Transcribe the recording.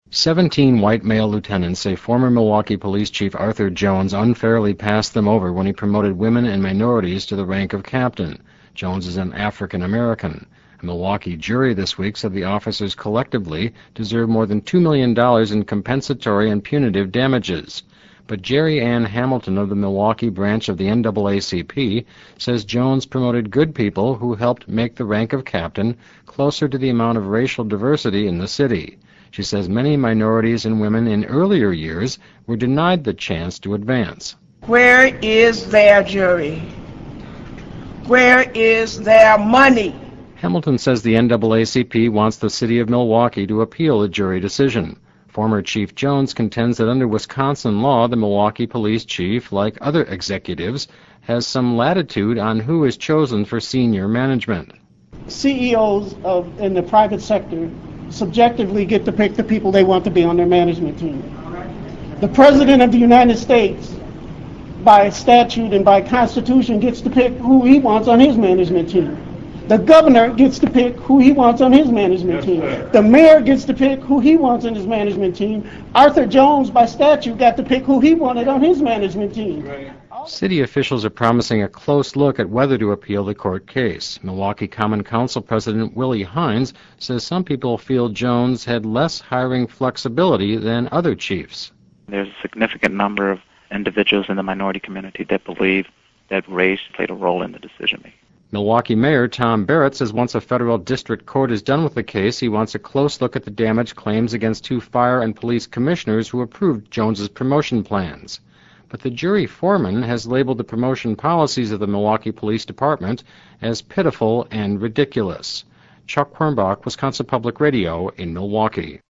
17 white male lieutenants say former Milwaukee Police Chief Arthur Jones unfairly passed them over when he promoted women and minorities to the rank of captain. Jones is an African American. A Milwaukee jury this week said the officers collectively deserve more than $2 million in compensatory and punitive damages. But Jerry Ann Hamilton of the Milwaukee branch of the NAACP says Jones promoted good people who helped make the rank of captain closer to the amount of racial diversity in the city. She says many minorities and women in earlier years were denied the chance to advance. Where is their jury? Where is their money? Hamilton says the NAACP wants the city of Milwaukee to appeal the jury decision. Former Chief Jones contends that under Wisconsin law, the Milwaukee police chief, like other executives, has some latitude on who is chosen for senior management. CEOs in the private sector subjectively get to pick the people they want to be on their management team. The President of the United States, by statute and by Constitution, gets to pick who he wants on his management team. The governor gets to pick who he wants on his management team. The mayor gets to pick who he wants on his management team. Arthur Jones, by statute, got to pick who he wanted on his management team. City officials are promising a close look at whether to appeal the court case. Milwaukee Common Council President Willie Hines says some people feel Jones had less hiring flexibility than other chiefs. There's a significant number of individuals in the minority community that believe that race played a role in the decision-making. Milwaukee Mayor Tom Barrett says once a federal district court is done with the case, he wants a close look at the damage claims against 2 fire and police commissioners who approved Jones's promotion plans. But the jury foreman has labeled the promotion policies of the Milwaukee Police Department as pitiful and ridiculous. Chuck Quirmbach, Wisconsin Public Radio in Milwaukee.